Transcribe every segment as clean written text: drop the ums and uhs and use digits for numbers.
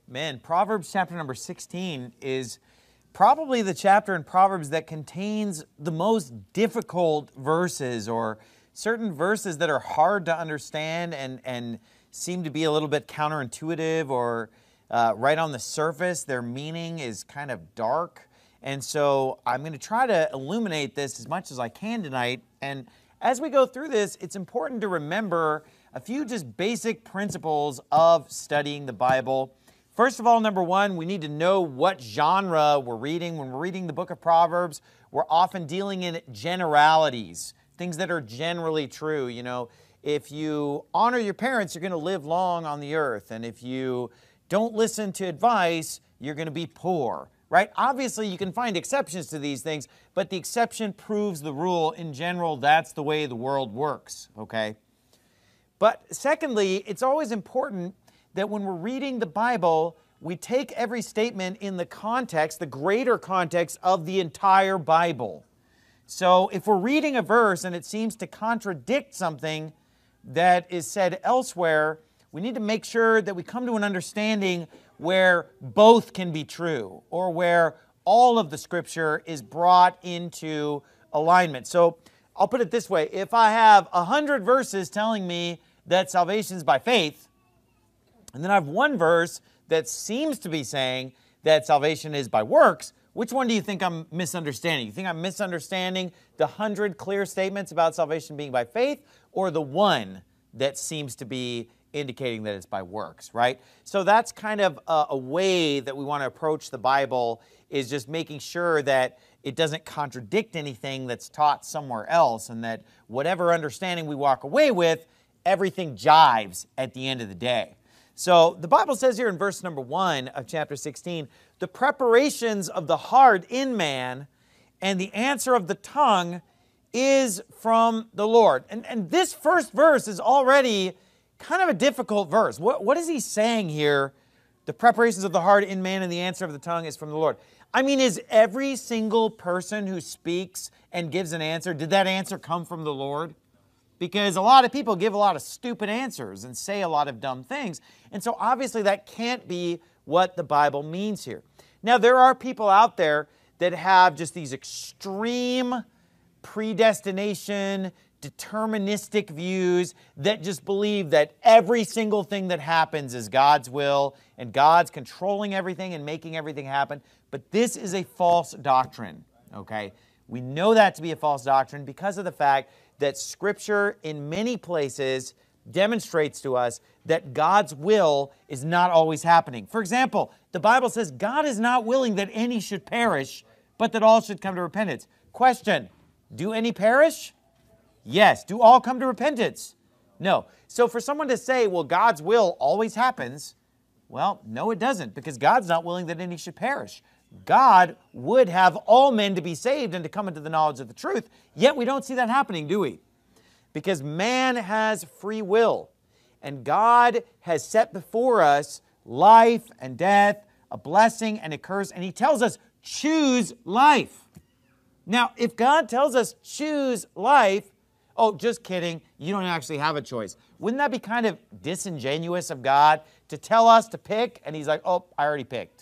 Man, Proverbs chapter number 16 is probably the chapter in Proverbs that contains the most difficult verses, or certain verses that are hard to understand and seem to be a little bit counterintuitive, or right on the surface, their meaning is kind of dark. And so I'm going to try to illuminate this as much as I can tonight. And as we go through this, it's important to remember a few just basic principles of studying the Bible. First of all, number one, we need to know what genre we're reading. When we're reading the book of Proverbs, we're often dealing in generalities, things that are generally true. You know, if you honor your parents, you're going to live long on the earth. And if you don't listen to advice, you're going to be poor, right? Obviously, you can find exceptions to these things, but the exception proves the rule. In general, that's the way the world works, okay? But secondly, it's always important that when we're reading the Bible, we take every statement in the context, the greater context of the entire Bible. So if we're reading a verse and it seems to contradict something that is said elsewhere, we need to make sure that we come to an understanding where both can be true, or where all of the Scripture is brought into alignment. So I'll put it this way. If I have 100 verses telling me that salvation is by faith, and then I have one verse that seems to be saying that salvation is by works, which one do you think I'm misunderstanding? You think I'm misunderstanding the 100 clear statements about salvation being by faith, or the one that seems to be indicating that it's by works, right? So that's kind of a way that we want to approach the Bible, is just making sure that it doesn't contradict anything that's taught somewhere else, and that whatever understanding we walk away with, everything jives at the end of the day. So the Bible says here in verse number 1 of chapter 16, the preparations of the heart in man and the answer of the tongue is from the Lord. And this first verse is already kind of a difficult verse. What is he saying here? The preparations of the heart in man and the answer of the tongue is from the Lord. I mean, is every single person who speaks and gives an answer, did that answer come from the Lord? Because a lot of people give a lot of stupid answers and say a lot of dumb things. And so obviously that can't be what the Bible means here. Now, there are people out there that have just these extreme predestination, deterministic views that just believe that every single thing that happens is God's will and God's controlling everything and making everything happen. But this is a false doctrine, okay? We know that to be a false doctrine because of the fact that Scripture in many places demonstrates to us that God's will is not always happening. For example, the Bible says God is not willing that any should perish, but that all should come to repentance. Question, do any perish? Yes. Do all come to repentance? No. So for someone to say, well, God's will always happens, well, no, it doesn't, because God's not willing that any should perish. God would have all men to be saved and to come into the knowledge of the truth, yet we don't see that happening, do we? Because man has free will, and God has set before us life and death, a blessing and a curse, and He tells us, choose life. Now, if God tells us, choose life, oh, just kidding, you don't actually have a choice. Wouldn't that be kind of disingenuous of God to tell us to pick, and He's like, oh, I already picked?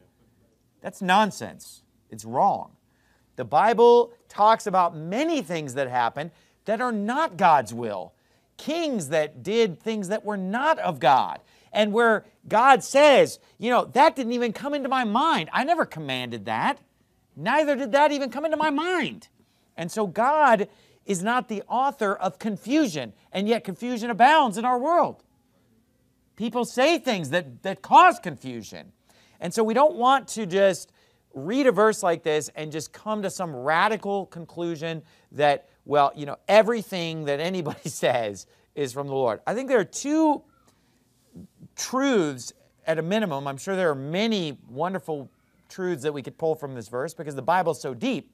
That's nonsense. It's wrong. The Bible talks about many things that happen that are not God's will. Kings that did things that were not of God. And where God says, you know, that didn't even come into my mind. I never commanded that. Neither did that even come into my mind. And so God is not the author of confusion, and yet confusion abounds in our world. People say things that cause confusion. And so we don't want to just read a verse like this and just come to some radical conclusion that, well, you know, everything that anybody says is from the Lord. I think there are two truths at a minimum. I'm sure there are many wonderful truths that we could pull from this verse because the Bible is so deep.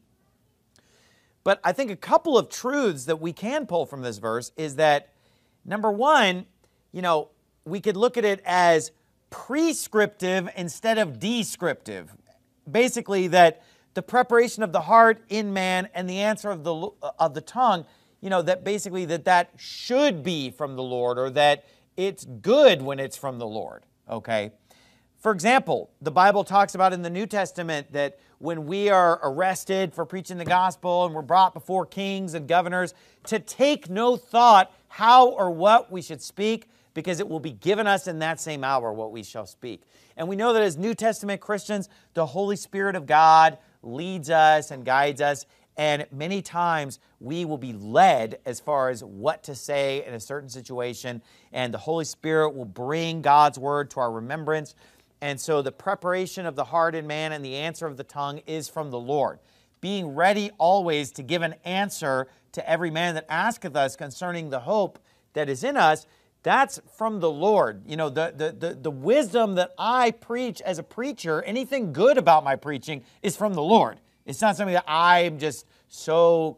But I think a couple of truths that we can pull from this verse is that, number one, you know, we could look at it as prescriptive instead of descriptive. Basically, that the preparation of the heart in man and the answer of the tongue, you know, that basically that should be from the Lord, or that it's good when it's from the Lord, okay? For example, the Bible talks about in the New Testament that when we are arrested for preaching the gospel and we're brought before kings and governors, to take no thought how or what we should speak, because it will be given us in that same hour what we shall speak. And we know that as New Testament Christians, the Holy Spirit of God leads us and guides us, and many times we will be led as far as what to say in a certain situation, and the Holy Spirit will bring God's word to our remembrance. And so the preparation of the heart in man and the answer of the tongue is from the Lord. Being ready always to give an answer to every man that asketh us concerning the hope that is in us, that's from the Lord. You know, the wisdom that I preach as a preacher, anything good about my preaching is from the Lord. It's not something that I'm just so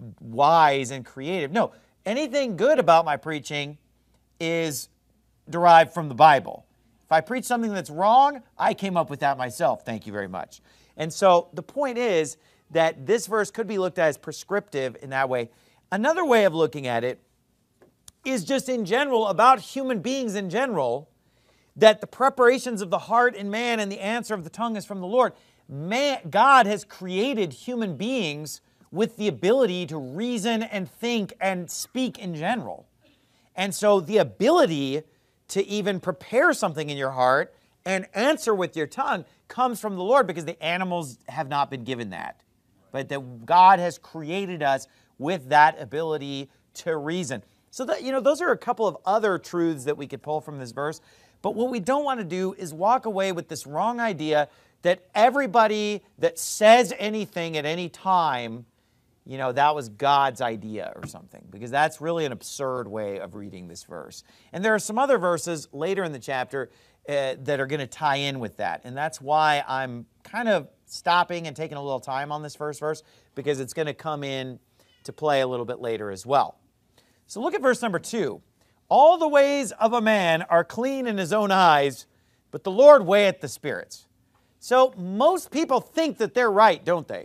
wise and creative. No, anything good about my preaching is derived from the Bible. If I preach something that's wrong, I came up with that myself. Thank you very much. And so the point is that this verse could be looked at as prescriptive in that way. Another way of looking at it is just in general, about human beings in general, that the preparations of the heart in man and the answer of the tongue is from the Lord. God has created human beings with the ability to reason and think and speak in general. And so the ability to even prepare something in your heart and answer with your tongue comes from the Lord, because the animals have not been given that. But that God has created us with that ability to reason. So that, you know, those are a couple of other truths that we could pull from this verse. But what we don't want to do is walk away with this wrong idea that everybody that says anything at any time, you know, that was God's idea or something, because that's really an absurd way of reading this verse. And there are some other verses later in the chapter that are going to tie in with that. And that's why I'm kind of stopping and taking a little time on this first verse, because it's going to come in to play a little bit later as well. So look at verse number 2. All the ways of a man are clean in his own eyes, but the Lord weigheth the spirits. So most people think that they're right, don't they?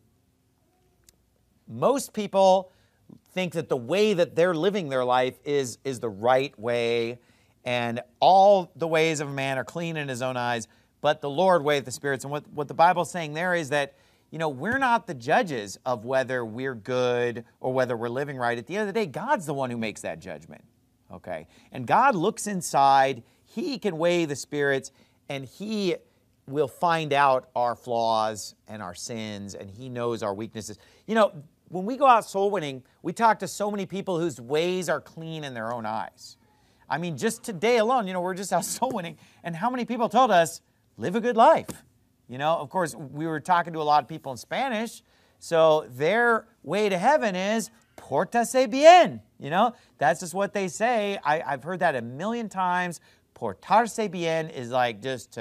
Most people think that the way that they're living their life is the right way, and all the ways of a man are clean in his own eyes, but the Lord weigheth the spirits. And what the Bible's saying there is that, you know, we're not the judges of whether we're good or whether we're living right. At the end of the day, God's the one who makes that judgment, okay? And God looks inside. He can weigh the spirits, and He will find out our flaws and our sins, and He knows our weaknesses. You know, when we go out soul winning, we talk to so many people whose ways are clean in their own eyes. I mean, just today alone, you know, we're just out soul winning, and how many people told us, live a good life? You know, of course, we were talking to a lot of people in Spanish, so their way to heaven is, pórtase bien. You know, that's just what they say. I've heard that a million times. Portarse bien is like just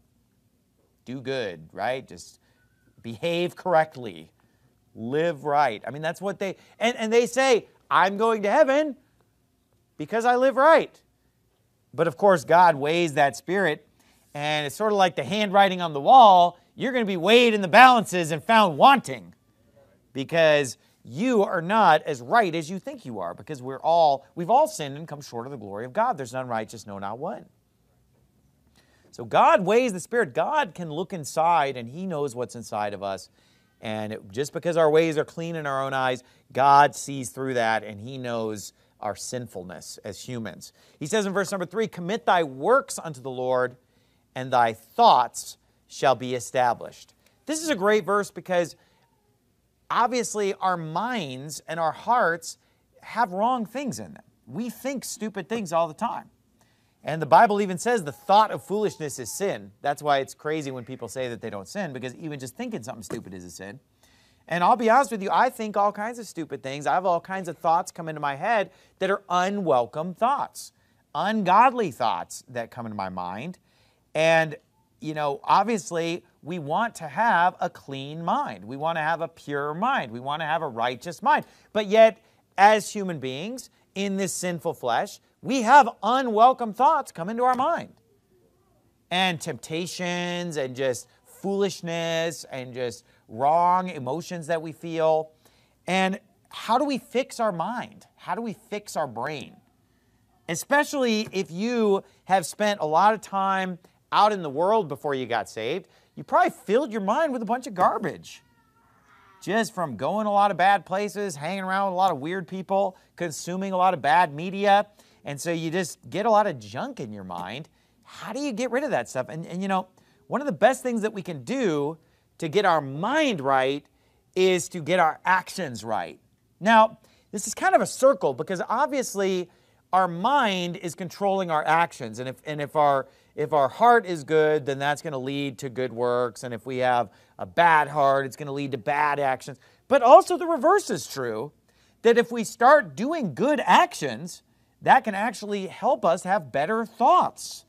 do good, right? Just behave correctly. Live right. I mean, that's what they, and they say, I'm going to heaven because I live right. But of course, God weighs that spirit, and it's sort of like the handwriting on the wall. You're going to be weighed in the balances and found wanting, because you are not as right as you think you are, because we've all sinned and come short of the glory of God. There's none righteous, no, not one. So God weighs the spirit. God can look inside, and He knows what's inside of us. And just because our ways are clean in our own eyes, God sees through that, and He knows our sinfulness as humans. He says in verse number 3, commit thy works unto the Lord, and thy thoughts shall be established. This is a great verse because obviously our minds and our hearts have wrong things in them. We think stupid things all the time. And the Bible even says the thought of foolishness is sin. That's why it's crazy when people say that they don't sin, because even just thinking something stupid is a sin. And I'll be honest with you, I think all kinds of stupid things. I have all kinds of thoughts come into my head that are unwelcome thoughts, ungodly thoughts that come into my mind. And, you know, obviously we want to have a clean mind. We want to have a pure mind. We want to have a righteous mind. But yet, as human beings in this sinful flesh, we have unwelcome thoughts come into our mind. And temptations and just foolishness and just wrong emotions that we feel. And how do we fix our mind? How do we fix our brain? Especially if you have spent a lot of time out in the world before you got saved, you probably filled your mind with a bunch of garbage. Just from going a lot of bad places, hanging around with a lot of weird people, consuming a lot of bad media. And so you just get a lot of junk in your mind. How do you get rid of that stuff? And you know, one of the best things that we can do to get our mind right is to get our actions right. Now, this is kind of a circle because obviously our mind is controlling our actions. And if our heart is good, then that's going to lead to good works. And if we have a bad heart, it's going to lead to bad actions. But also the reverse is true, that if we start doing good actions, that can actually help us have better thoughts.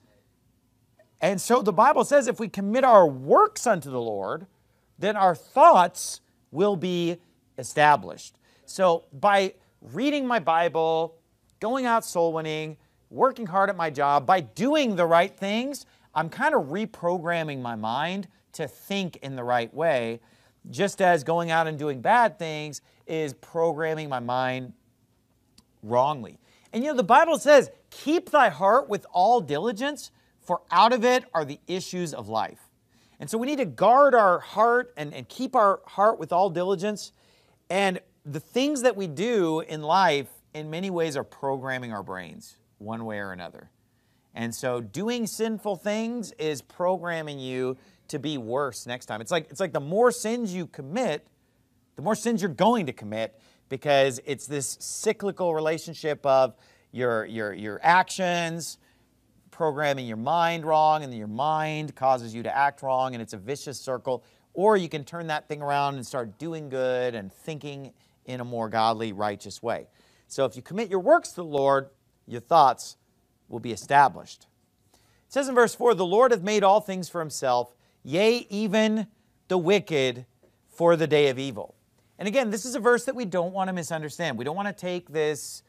And so the Bible says if we commit our works unto the Lord, then our thoughts will be established. So by reading my Bible, going out soul winning, working hard at my job, by doing the right things, I'm kind of reprogramming my mind to think in the right way, just as going out and doing bad things is programming my mind wrongly. And you know, the Bible says, keep thy heart with all diligence, for out of it are the issues of life. And so we need to guard our heart and keep our heart with all diligence. And the things that we do in life, in many ways, are programming our brains one way or another. And so doing sinful things is programming you to be worse next time. It's like the more sins you commit, the more sins you're going to commit, because it's this cyclical relationship of your actions programming your mind wrong, and then your mind causes you to act wrong, and it's a vicious circle. Or you can turn that thing around and start doing good and thinking in a more godly, righteous way. So if you commit your works to the Lord, your thoughts will be established. It says in verse 4, the Lord hath made all things for himself, yea, even the wicked for the day of evil. And again, this is a verse that we don't want to misunderstand. We don't want to take this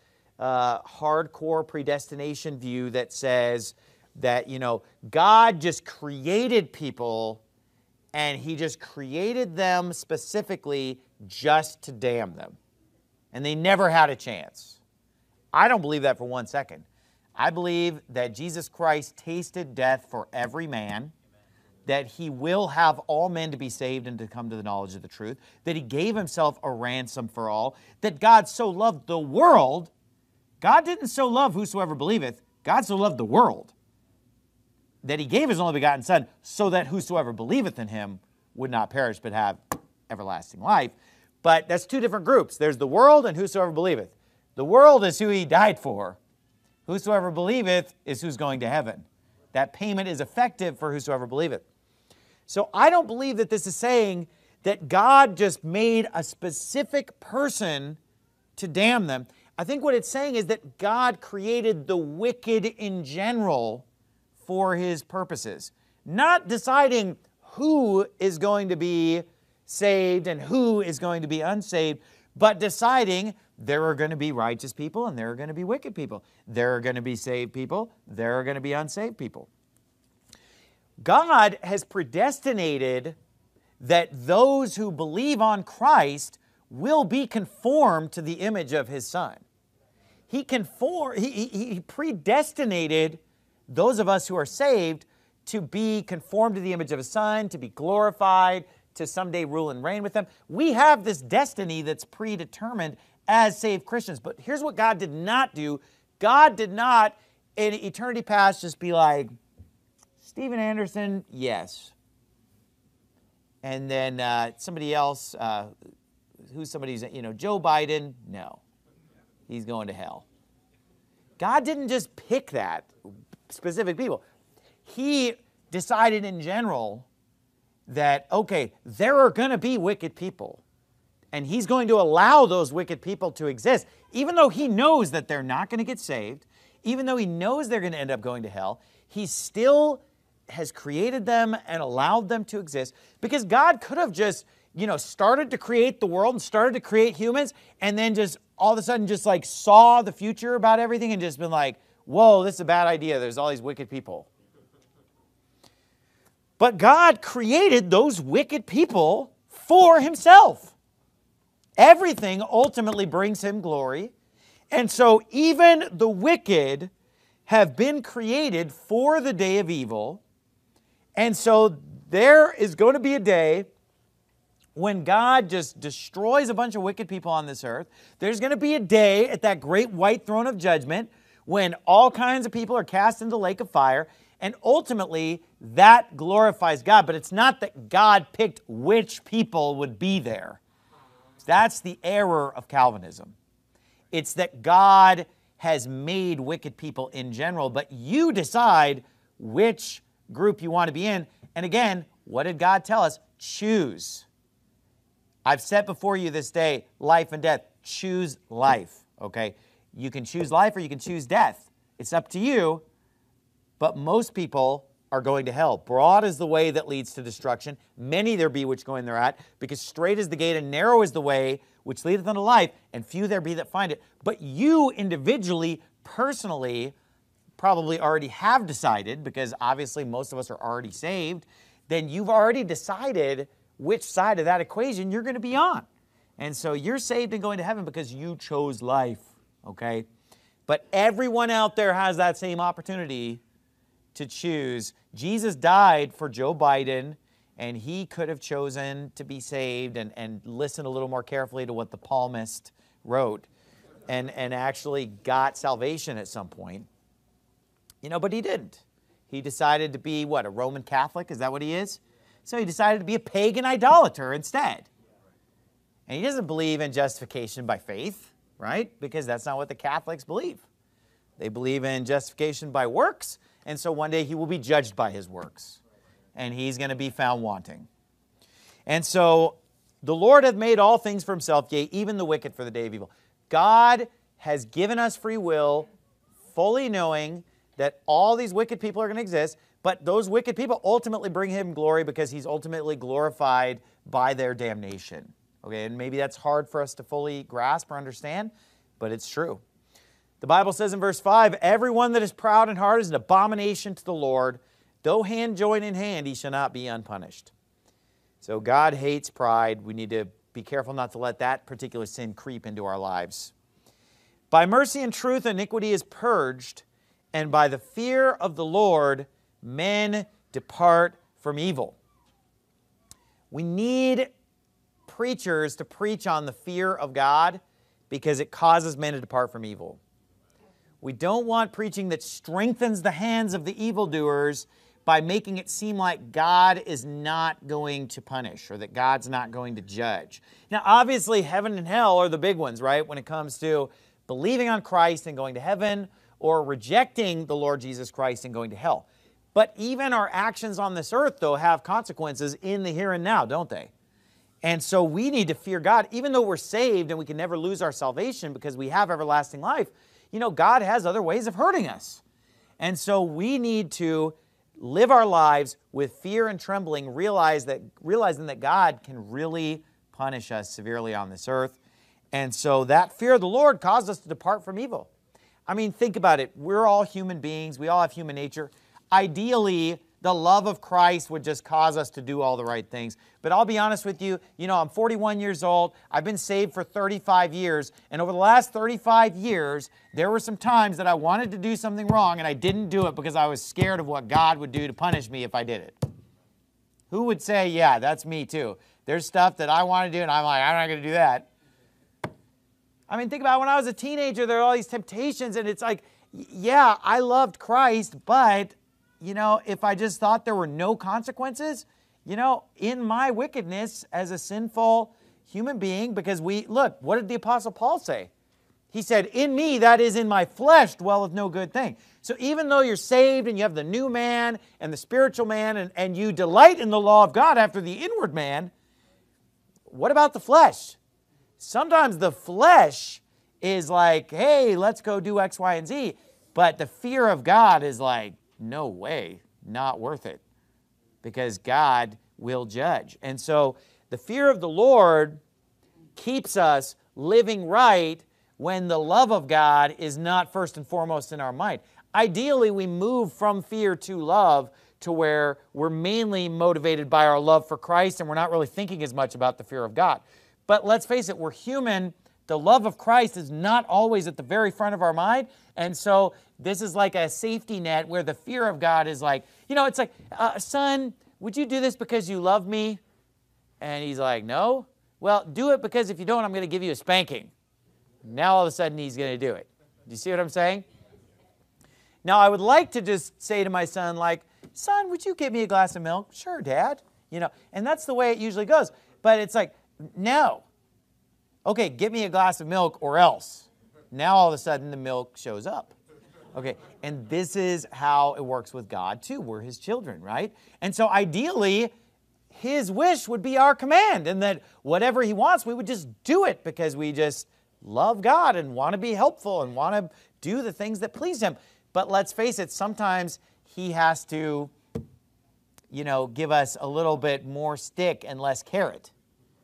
hardcore predestination view that says that, you know, God just created people and he just created them specifically just to damn them. And they never had a chance. I don't believe that for 1 second. I believe that Jesus Christ tasted death for every man, that he will have all men to be saved and to come to the knowledge of the truth, that he gave himself a ransom for all, that God so loved the world. God didn't so love whosoever believeth. God so loved the world that he gave his only begotten Son so that whosoever believeth in him would not perish but have everlasting life. But that's two different groups. There's the world and whosoever believeth. The world is who he died for. Whosoever believeth is who's going to heaven. That payment is effective for whosoever believeth. So I don't believe that this is saying that God just made a specific person to damn them. I think what it's saying is that God created the wicked in general for his purposes. Not deciding who is going to be saved and who is going to be unsaved, but deciding there are going to be righteous people and there are going to be wicked people. There are going to be saved people. There are going to be unsaved people. God has predestinated that those who believe on Christ will be conformed to the image of his Son. He predestinated those of us who are saved to be conformed to the image of his Son, to be glorified, to someday rule and reign with him. We have this destiny that's predetermined as saved Christians. But here's what God did not do. God did not, in eternity past, just be like, Steven Anderson, yes. And then somebody else, who's somebody's, Joe Biden, no. He's going to hell. God didn't just pick that specific people. He decided in general that, okay, there are going to be wicked people. And he's going to allow those wicked people to exist, even though he knows that they're not going to get saved, even though he knows they're going to end up going to hell. He still has created them and allowed them to exist, because God could have just, started to create the world and started to create humans, and then just all of a sudden just like saw the future about everything and just been like, whoa, this is a bad idea. There's all these wicked people. But God created those wicked people for himself. Everything ultimately brings him glory. And so even the wicked have been created for the day of evil. And so there is going to be a day when God just destroys a bunch of wicked people on this earth. There's going to be a day at that great white throne of judgment when all kinds of people are cast into the lake of fire. And ultimately, that glorifies God. But it's not that God picked which people would be there. That's the error of Calvinism. It's that God has made wicked people in general, but you decide which group you want to be in. And again, what did God tell us? Choose. I've set before you this day life and death. Choose life, okay? You can choose life or you can choose death. It's up to you, but most people are going to hell. Broad is the way that leads to destruction. Many there be which go in thereat, because straight is the gate and narrow is the way which leadeth unto life, and few there be that find it. But you individually, personally, probably already have decided, because obviously most of us are already saved, then you've already decided which side of that equation you're going to be on. And so you're saved and going to heaven because you chose life, okay? But everyone out there has that same opportunity to choose. Jesus died for Joe Biden, and he could have chosen to be saved and listen a little more carefully to what the palmist wrote and actually got salvation at some point. You know, but he didn't. He decided to be, what, a Roman Catholic? Is that what he is? So he decided to be a pagan idolater instead. And he doesn't believe in justification by faith, right? Because that's not what the Catholics believe. They believe in justification by works, and so one day he will be judged by his works. And he's going to be found wanting. And so the Lord hath made all things for himself, yea, even the wicked for the day of evil. God has given us free will, fully knowing that all these wicked people are going to exist, but those wicked people ultimately bring him glory because he's ultimately glorified by their damnation. Okay, and maybe that's hard for us to fully grasp or understand, but it's true. The Bible says in verse 5, everyone that is proud in heart is an abomination to the Lord. Though hand join in hand, he shall not be unpunished. So God hates pride. We need to be careful not to let that particular sin creep into our lives. By mercy and truth, iniquity is purged, and by the fear of the Lord, men depart from evil. We need preachers to preach on the fear of God because it causes men to depart from evil. We don't want preaching that strengthens the hands of the evildoers by making it seem like God is not going to punish or that God's not going to judge. Now, obviously, heaven and hell are the big ones, right? When it comes to believing on Christ and going to heaven or rejecting the Lord Jesus Christ and going to hell. But even our actions on this earth, though, have consequences in the here and now, don't they? And so we need to fear God. Even though we're saved and we can never lose our salvation because we have everlasting life, you know, God has other ways of hurting us. And so we need to live our lives with fear and trembling, realizing that God can really punish us severely on this earth. And so that fear of the Lord caused us to depart from evil. I mean, think about it. We're all human beings. We all have human nature. Ideally, the love of Christ would just cause us to do all the right things. But I'll be honest with you, I'm 41 years old. I've been saved for 35 years. And over the last 35 years, there were some times that I wanted to do something wrong and I didn't do it because I was scared of what God would do to punish me if I did it. Who would say, yeah, that's me too. There's stuff that I want to do and I'm like, I'm not going to do that. I mean, think about when I was a teenager, there were all these temptations and it's like, yeah, I loved Christ, but if I just thought there were no consequences, in my wickedness as a sinful human being, because look, what did the Apostle Paul say? He said, in me, that is in my flesh, dwelleth no good thing. So even though you're saved and you have the new man and the spiritual man and you delight in the law of God after the inward man, what about the flesh? Sometimes the flesh is like, hey, let's go do X, Y, and Z. But the fear of God is like, no way, not worth it, because God will judge. And so the fear of the Lord keeps us living right when the love of God is not first and foremost in our mind. Ideally, we move from fear to love to where we're mainly motivated by our love for Christ and we're not really thinking as much about the fear of God. But let's face it, we're human. The love of Christ is not always at the very front of our mind. And so this is like a safety net where the fear of God is like, it's like, son, would you do this because you love me? And he's like, no. Well, do it because if you don't, I'm going to give you a spanking. Now all of a sudden he's going to do it. Do you see what I'm saying? Now I would like to just say to my son, like, son, would you give me a glass of milk? Sure, Dad. And that's the way it usually goes. But it's like, no. Okay, give me a glass of milk or else. Now all of a sudden the milk shows up. Okay, and this is how it works with God too. We're His children, right? And so ideally, His wish would be our command, and that whatever He wants, we would just do it because we just love God and want to be helpful and want to do the things that please Him. But let's face it, sometimes He has to, give us a little bit more stick and less carrot.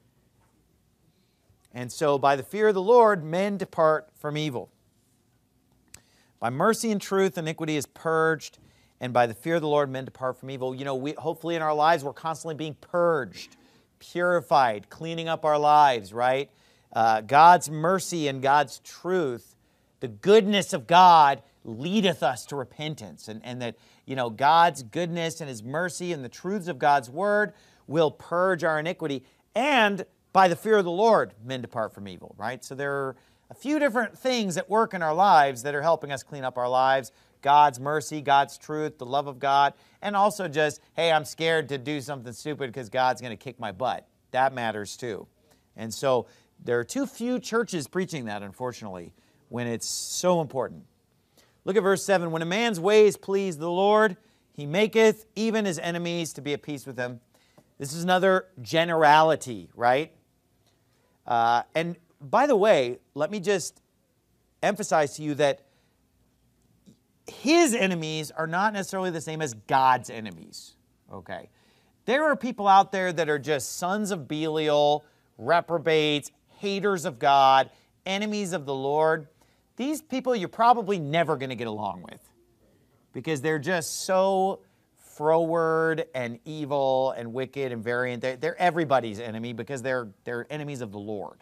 And so by the fear of the Lord, men depart from evil. By mercy and truth, iniquity is purged, and by the fear of the Lord, men depart from evil. Hopefully in our lives, we're constantly being purged, purified, cleaning up our lives, right? God's mercy and God's truth, the goodness of God leadeth us to repentance, and that, God's goodness and His mercy and the truths of God's word will purge our iniquity, and by the fear of the Lord, men depart from evil, right? So there are a few different things at work in our lives that are helping us clean up our lives. God's mercy, God's truth, the love of God, and also just, hey, I'm scared to do something stupid because God's going to kick my butt. That matters too. And so there are too few churches preaching that, unfortunately, when it's so important. Look at verse 7. When a man's ways please the Lord, He maketh even his enemies to be at peace with him. This is another generality, right? And by the way, let me just emphasize to you that His enemies are not necessarily the same as God's enemies, okay? There are people out there that are just sons of Belial, reprobates, haters of God, enemies of the Lord. These people you're probably never going to get along with because they're just so froward and evil and wicked and variant. They're everybody's enemy because they're enemies of the Lord.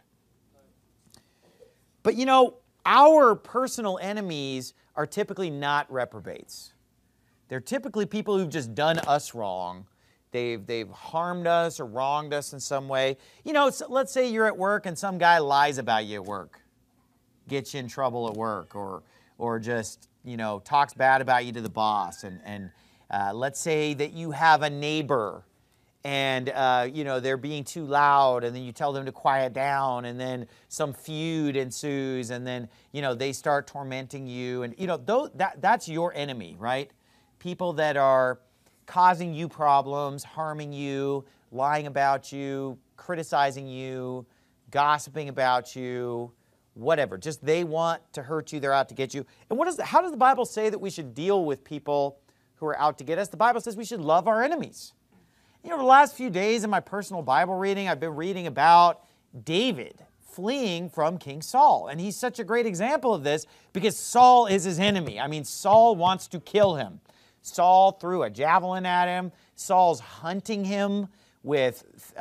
But our personal enemies are typically not reprobates. They're typically people who've just done us wrong. They've harmed us or wronged us in some way. Let's say you're at work and some guy lies about you at work, gets you in trouble at work, or just talks bad about you to the boss. And let's say that you have a neighbor and, they're being too loud, and then you tell them to quiet down, and then some feud ensues, and then, they start tormenting you. And, that's your enemy, right? People that are causing you problems, harming you, lying about you, criticizing you, gossiping about you, whatever. Just they want to hurt you, they're out to get you. And how does the Bible say that we should deal with people who are out to get us? The Bible says we should love our enemies. The last few days in my personal Bible reading, I've been reading about David fleeing from King Saul. And he's such a great example of this because Saul is his enemy. I mean, Saul wants to kill him. Saul threw a javelin at him. Saul's hunting him with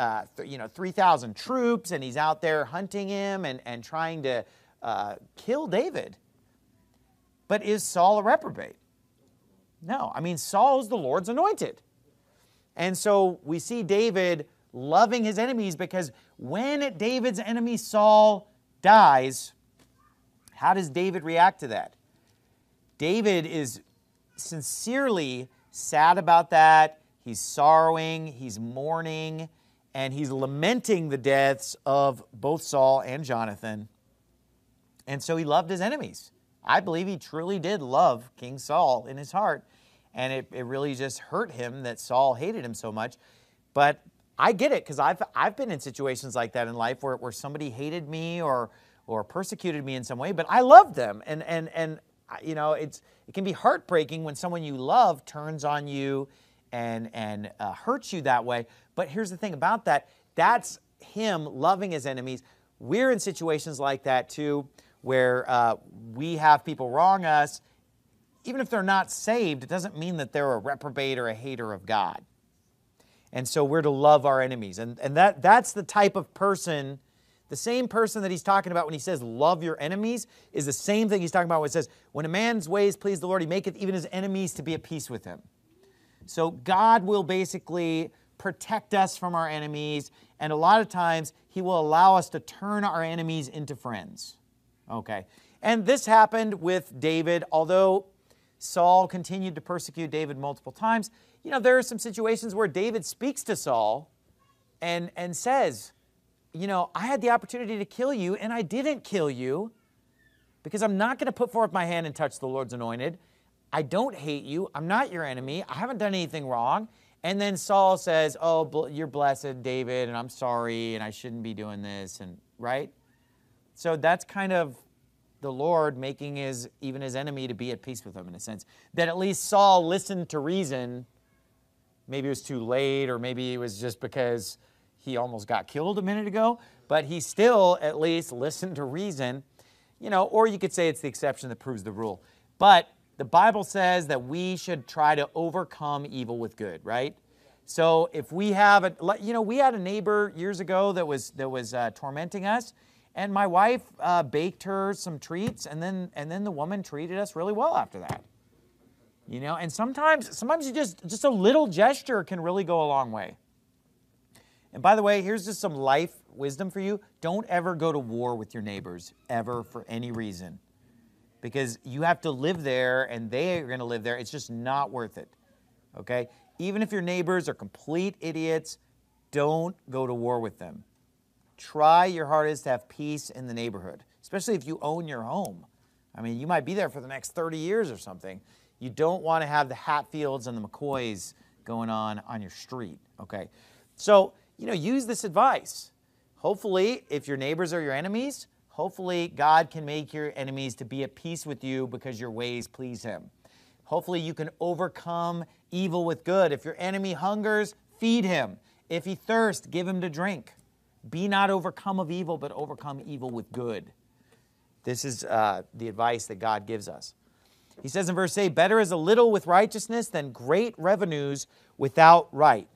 3,000 troops, and he's out there hunting him and trying to kill David. But is Saul a reprobate? No. I mean, Saul is the Lord's anointed. And so we see David loving his enemies because when David's enemy Saul dies, how does David react to that? David is sincerely sad about that. He's sorrowing, he's mourning, and he's lamenting the deaths of both Saul and Jonathan. And so he loved his enemies. I believe he truly did love King Saul in his heart. And it really just hurt him that Saul hated him so much. But I get it, because I've been in situations like that in life where somebody hated me or persecuted me in some way, but I loved them. And it can be heartbreaking when someone you love turns on you and hurts you that way. But here's the thing about that. That's him loving his enemies. We're in situations like that too, where we have people wrong us. Even if they're not saved, it doesn't mean that they're a reprobate or a hater of God. And so we're to love our enemies. And that's the type of person The same person that he's talking about when he says, love your enemies, is the same thing he's talking about when it says, when a man's ways please the Lord, he maketh even his enemies to be at peace with him. So God will basically protect us from our enemies, and a lot of times he will allow us to turn our enemies into friends. Okay. And this happened with David. Although Saul continued to persecute David multiple times, there are some situations where David speaks to Saul and says, I had the opportunity to kill you, and I didn't kill you because I'm not going to put forth my hand and touch the Lord's anointed. I don't hate you. I'm not your enemy. I haven't done anything wrong. And then Saul says, oh, you're blessed, David, and I'm sorry, and I shouldn't be doing this, and right? So that's kind of the Lord making even his enemy to be at peace with him, in a sense. That at least Saul listened to reason. Maybe it was too late, or maybe it was just because he almost got killed a minute ago, but he still at least listened to reason, or you could say it's the exception that proves the rule. But the Bible says that we should try to overcome evil with good, right? So if we have we had a neighbor years ago that was tormenting us, and my wife baked her some treats, and then the woman treated us really well after that. And sometimes you just a little gesture can really go a long way. And by the way, here's just some life wisdom for you. Don't ever go to war with your neighbors, ever, for any reason. Because you have to live there, and they are going to live there. It's just not worth it, okay? Even if your neighbors are complete idiots, don't go to war with them. Try your hardest to have peace in the neighborhood, especially if you own your home. I mean, you might be there for the next 30 years or something. You don't want to have the Hatfields and the McCoys going on your street, okay? So, use this advice. Hopefully, if your neighbors are your enemies, hopefully God can make your enemies to be at peace with you because your ways please him. Hopefully you can overcome evil with good. If your enemy hungers, feed him. If he thirsts, give him to drink. Be not overcome of evil, but overcome evil with good. This is the advice that God gives us. He says in verse 8, better is a little with righteousness than great revenues without right.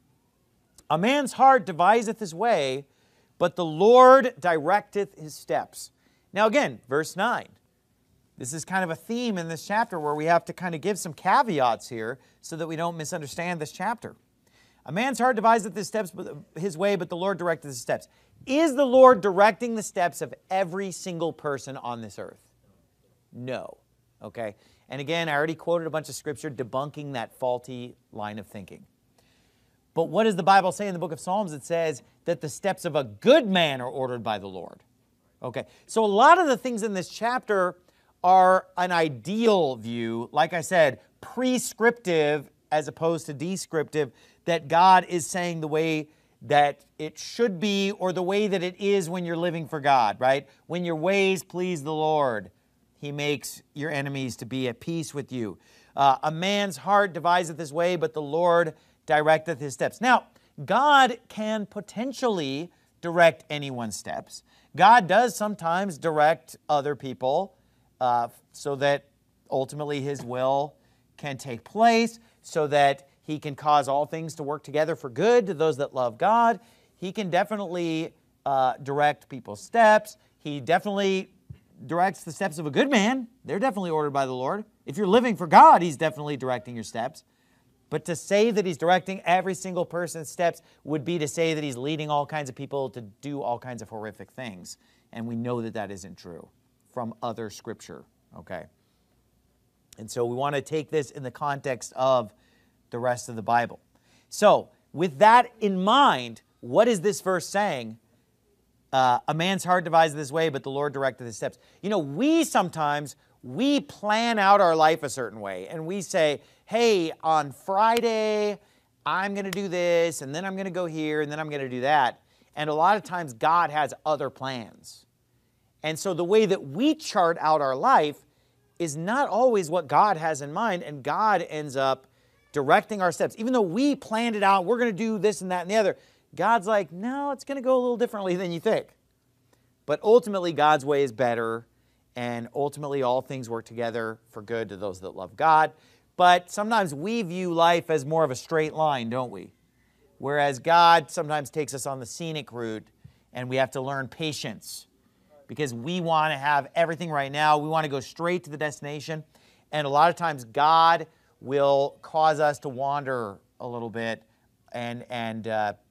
A man's heart deviseth his way, but the Lord directeth his steps. Now again, verse 9. This is kind of a theme in this chapter where we have to kind of give some caveats here so that we don't misunderstand this chapter. A man's heart deviseth his way, but the Lord directeth his steps. Is the Lord directing the steps of every single person on this earth? No. Okay? And again, I already quoted a bunch of scripture debunking that faulty line of thinking. But what does the Bible say in the book of Psalms? It says that the steps of a good man are ordered by the Lord. Okay, so a lot of the things in this chapter are an ideal view, like I said, prescriptive as opposed to descriptive, that God is saying the way that it should be or the way that it is when you're living for God, right? When your ways please the Lord, he makes your enemies to be at peace with you. A man's heart deviseth his way, but the Lord directeth his steps. Now, God can potentially direct anyone's steps. God does sometimes direct other people so that ultimately his will can take place, so that he can cause all things to work together for good to those that love God. He can definitely direct people's steps. He definitely directs the steps of a good man. They're definitely ordered by the Lord. If you're living for God, he's definitely directing your steps. But to say that he's directing every single person's steps would be to say that he's leading all kinds of people to do all kinds of horrific things. And we know that that isn't true from other scripture, okay? And so we want to take this in the context of the rest of the Bible. So with that in mind, what is this verse saying? A man's heart deviseth his way, but the Lord directeth his steps. We sometimes plan out our life a certain way, and we say, hey, on Friday, I'm going to do this, and then I'm going to go here, and then I'm going to do that. And a lot of times, God has other plans. And so the way that we chart out our life is not always what God has in mind, and God ends up directing our steps. Even though we planned it out, we're going to do this and that and the other, God's like, no, it's going to go a little differently than you think. But ultimately, God's way is better, and ultimately all things work together for good to those that love God. But sometimes we view life as more of a straight line, don't we? Whereas God sometimes takes us on the scenic route And we have to learn patience because we want to have everything right now. We want to go straight to the destination. And a lot of times God will cause us to wander a little bit and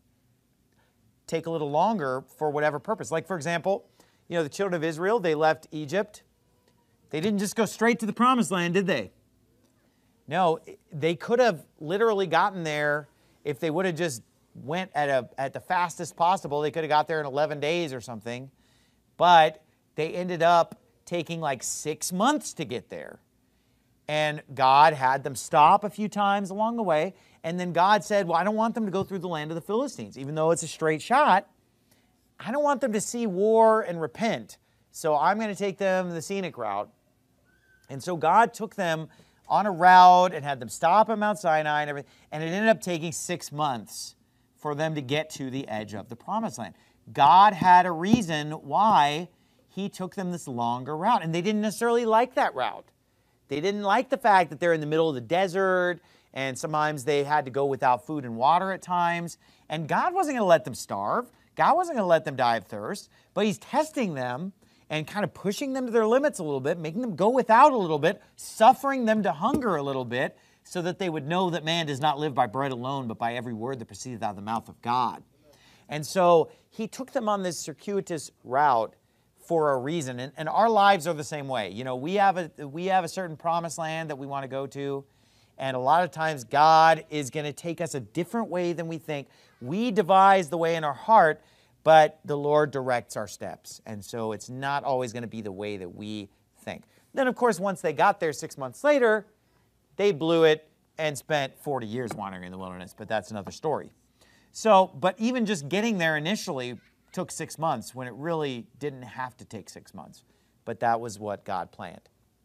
take a little longer for whatever purpose. Like, for example, the children of Israel, they left Egypt. They didn't just go straight to the promised land, did they? No, they could have literally gotten there if they would have just went at the fastest possible. They could have got there in 11 days or something. But they ended up taking like 6 months to get there. And God had them stop a few times along the way. And then God said, well, I don't want them to go through the land of the Philistines. Even though it's a straight shot, I don't want them to see war and repent. So I'm going to take them the scenic route. And so God took them on a route and had them stop at Mount Sinai and everything. And it ended up taking 6 months for them to get to the edge of the promised land. God had a reason why he took them this longer route. And they didn't necessarily like that route. They didn't like the fact that they're in the middle of the desert, and sometimes they had to go without food and water at times. And God wasn't going to let them starve. God wasn't going to let them die of thirst. But he's testing them and kind of pushing them to their limits a little bit, making them go without a little bit, suffering them to hunger a little bit, so that they would know that man does not live by bread alone, but by every word that proceedeth out of the mouth of God. And so he took them on this circuitous route for a reason. And our lives are the same way. We have a certain promised land that we want to go to. And a lot of times God is going to take us a different way than we think. We devise the way in our heart, but the Lord directs our steps. And so it's not always going to be the way that we think. Then, of course, once they got there 6 months later, they blew it and spent 40 years wandering in the wilderness. But that's another story. So, but even just getting there initially took 6 months when it really didn't have to take 6 months. But that was what God planned.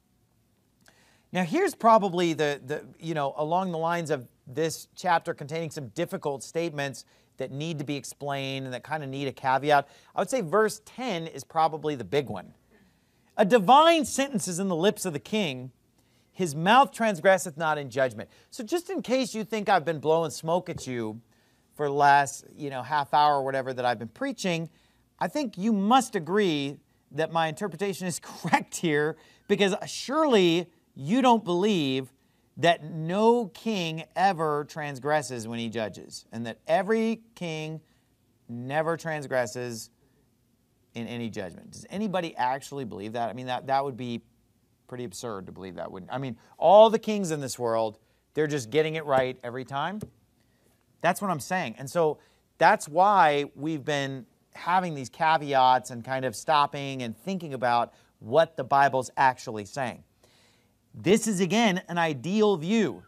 Now, here's probably along the lines of this chapter containing some difficult statements that need to be explained and that kind of need a caveat. I would say verse 10 is probably the big one. A divine sentence is in the lips of the king. His mouth transgresseth not in judgment. So just in case you think I've been blowing smoke at you for the last, half hour or whatever that I've been preaching, I think you must agree that my interpretation is correct here, because surely you don't believe that no king ever transgresses when he judges, and that every king never transgresses in any judgment. Does anybody actually believe that? I mean, that would be pretty absurd to believe that, wouldn't it? I mean, all the kings in this world, they're just getting it right every time. That's what I'm saying. And so that's why we've been having these caveats and kind of stopping and thinking about what the Bible's actually saying. This is, again, an ideal view.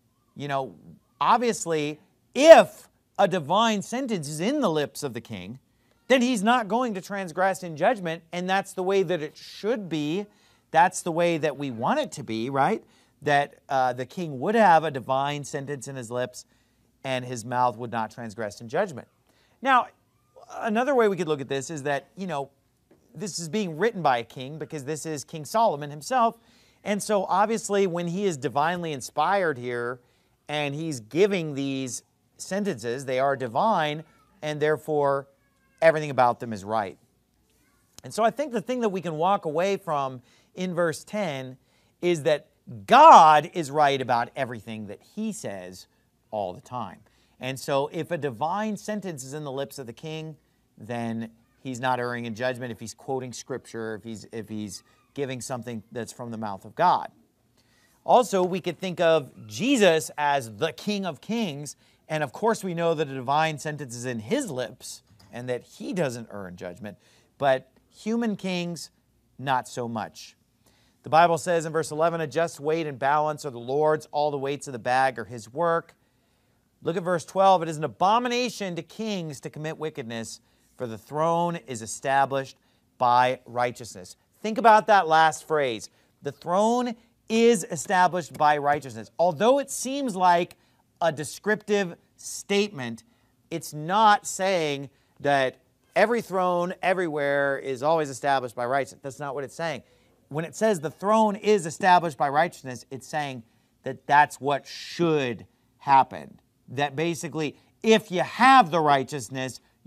Obviously, if a divine sentence is in the lips of the king, then he's not going to transgress in judgment, and that's the way that it should be. That's the way that we want it to be, right? That the king would have a divine sentence in his lips, and his mouth would not transgress in judgment. Now, another way we could look at this is that, this is being written by a king, because this is King Solomon himself. And so obviously when he is divinely inspired here and he's giving these sentences, they are divine, and therefore everything about them is right. And so I think the thing that we can walk away from in verse 10 is that God is right about everything that he says all the time. And so if a divine sentence is in the lips of the king, then he's not erring in judgment if he's quoting scripture, if he's giving something that's from the mouth of God. Also, we could think of Jesus as the King of Kings, and of course we know that a divine sentence is in his lips and that he doesn't err in judgment, but human kings, not so much. The Bible says in verse 11, a just weight and balance are the Lord's, all the weights of the bag are his work. Look at verse 12, it is an abomination to kings to commit wickedness, for the throne is established by righteousness. Think about that last phrase. The throne is established by righteousness. Although it seems like a descriptive statement, it's not saying that every throne everywhere is always established by righteousness. That's not what it's saying. When it says the throne is established by righteousness, it's saying that that's what should happen. That basically, if you have the righteousness,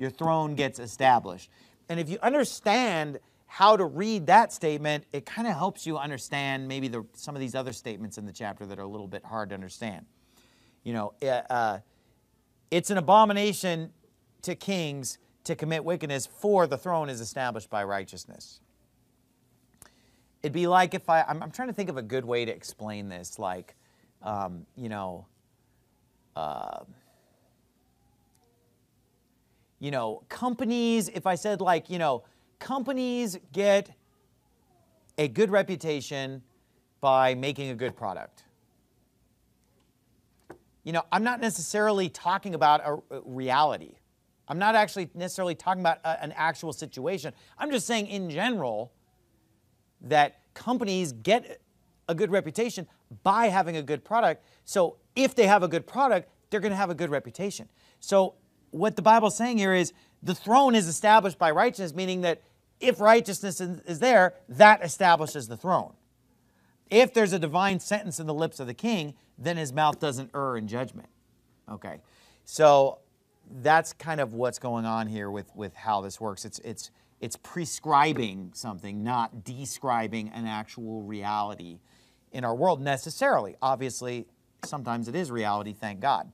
your throne gets established. And if you understand how to read that statement, it kind of helps you understand maybe some of these other statements in the chapter that are a little bit hard to understand. You know, it's an abomination to kings to commit wickedness, for the throne is established by righteousness. It'd be like if I'm trying to think of a good way to explain this, like, companies, if I said like, companies get a good reputation by making a good product. I'm not necessarily talking about a reality. I'm not actually necessarily talking about an actual situation. I'm just saying in general that companies get a good reputation by having a good product. So if they have a good product, they're going to have a good reputation. So what the Bible's saying here is the throne is established by righteousness, meaning that if righteousness is there, that establishes the throne. If there's a divine sentence in the lips of the king, then his mouth doesn't err in judgment. Okay, so that's kind of what's going on here with how this works. It's prescribing something, not describing an actual reality in our world necessarily. Obviously, sometimes it is reality, thank God.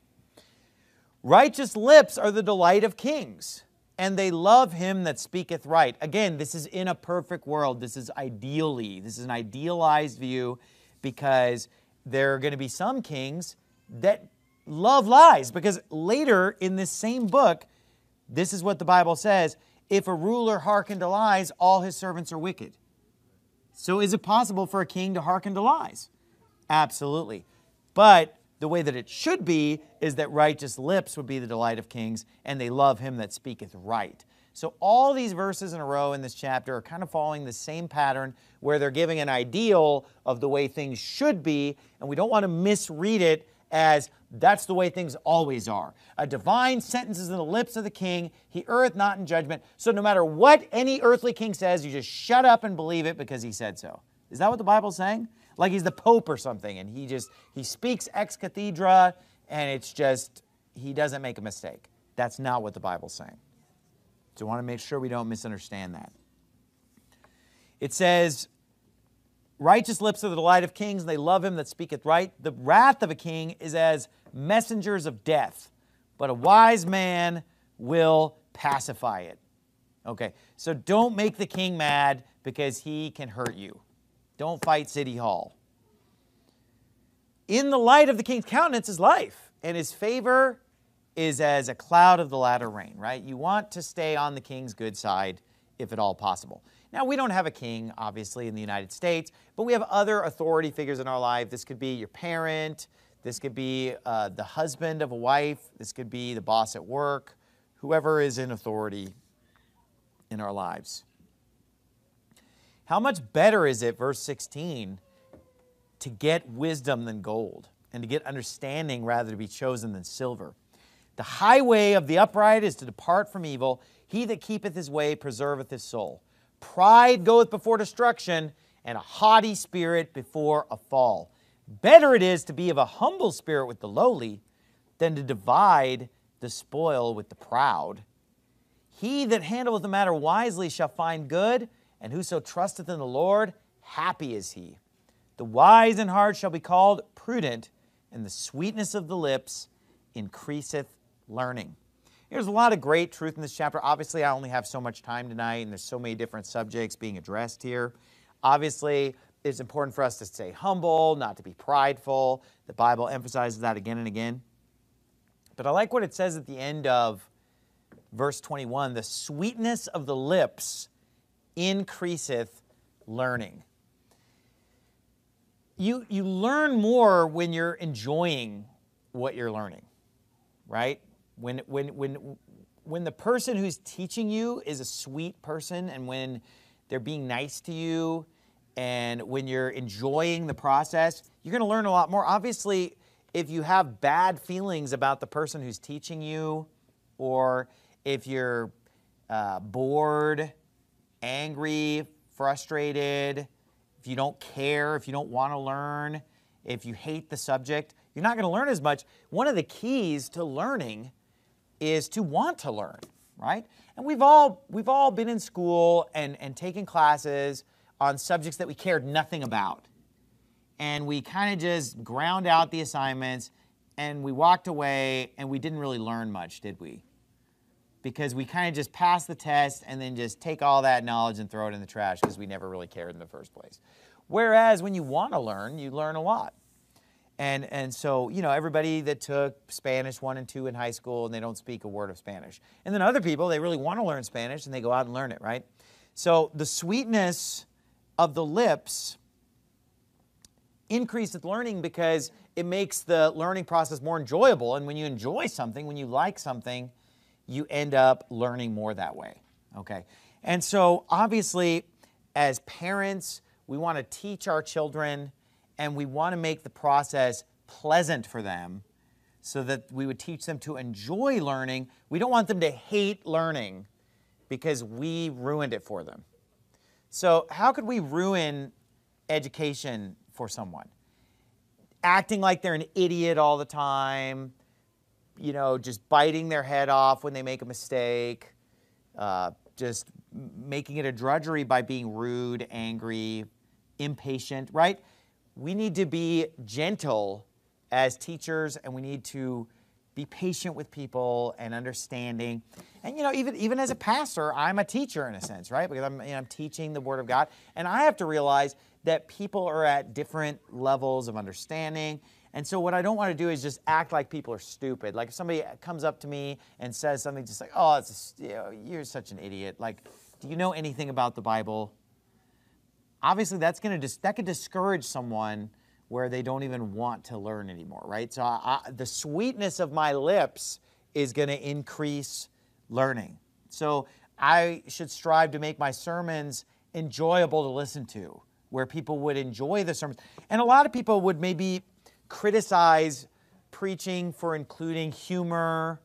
Righteous lips are the delight of kings, and they love him that speaketh right. Again, this is in a perfect world. This is an idealized view, because there are going to be some kings that love lies. Because later in this same book, this is what the Bible says: if a ruler hearken to lies, all his servants are wicked. So is it possible for a king to hearken to lies? Absolutely. But the way that it should be is that righteous lips would be the delight of kings, and they love him that speaketh right. So all these verses in a row in this chapter are kind of following the same pattern, where they're giving an ideal of the way things should be, and we don't want to misread it as that's the way things always are. A divine sentence is in the lips of the king. He erreth not in judgment. So no matter what any earthly king says, you just shut up and believe it because he said so. Is that what the Bible's saying? Like he's the Pope or something, and he speaks ex cathedra, and it's just, he doesn't make a mistake. That's not what the Bible's saying. So I want to make sure we don't misunderstand that. It says, righteous lips are the delight of kings, and they love him that speaketh right. The wrath of a king is as messengers of death, but a wise man will pacify it. Okay, so don't make the king mad because he can hurt you. Don't fight City Hall. In the light of the king's countenance is life, and his favor is as a cloud of the latter rain, right? You want to stay on the king's good side if at all possible. Now, we don't have a king, obviously, in the United States, but we have other authority figures in our life. This could be your parent. This could be the husband of a wife. This could be the boss at work, whoever is in authority in our lives. How much better is it, verse 16, to get wisdom than gold, and to get understanding rather to be chosen than silver? The highway of the upright is to depart from evil. He that keepeth his way preserveth his soul. Pride goeth before destruction, and a haughty spirit before a fall. Better it is to be of a humble spirit with the lowly, than to divide the spoil with the proud. He that handleth the matter wisely shall find good, and whoso trusteth in the Lord, happy is he. The wise in heart shall be called prudent, and the sweetness of the lips increaseth learning. There's a lot of great truth in this chapter. Obviously, I only have so much time tonight, and there's so many different subjects being addressed here. Obviously, it's important for us to stay humble, not to be prideful. The Bible emphasizes that again and again. But I like what it says at the end of verse 21, the sweetness of the lips increaseth learning. You learn more when you're enjoying what you're learning, right? When the person who's teaching you is a sweet person, and when they're being nice to you, and when you're enjoying the process, you're going to learn a lot more. Obviously, if you have bad feelings about the person who's teaching you, or if you're bored, angry, frustrated, if you don't care, if you don't want to learn, if you hate the subject, you're not going to learn as much. One of the keys to learning is to want to learn. right? And we've all been in school and taken classes on subjects that we cared nothing about. And we kind of just ground out the assignments and we walked away and we didn't really learn much, did we? Because we kind of just passed the test and then just take all that knowledge and throw it in the trash because we never really cared in the first place. Whereas when you want to learn, you learn a lot. And so, you know, everybody that took Spanish 1 and 2 in high school and they don't speak a word of Spanish. And then other people, they really want to learn Spanish and they go out and learn it, right? So the sweetness of the lips increases learning because it makes the learning process more enjoyable. And when you enjoy something, when you like something, you end up learning more that way, okay? And so obviously, as parents, we want to teach our children and we want to make the process pleasant for them so that we would teach them to enjoy learning. We don't want them to hate learning because we ruined it for them. So how could we ruin education for someone? Acting like they're an idiot all the time, you know, just biting their head off when they make a mistake, just making it a drudgery by being rude, angry, impatient, right? We need to be gentle as teachers, and we need to be patient with people and understanding. And, you know, even as a pastor, I'm a teacher in a sense, right? Because I'm teaching the Word of God, and I have to realize that people are at different levels of understanding. And so what I don't want to do is just act like people are stupid. Like if somebody comes up to me and says something just like, oh, you're such an idiot. Like, do you know anything about the Bible? Obviously, that could discourage someone where they don't even want to learn anymore, right? So the sweetness of my lips is going to increase learning. So I should strive to make my sermons enjoyable to listen to, where people would enjoy the sermons. And a lot of people would maybe criticize preaching for including humor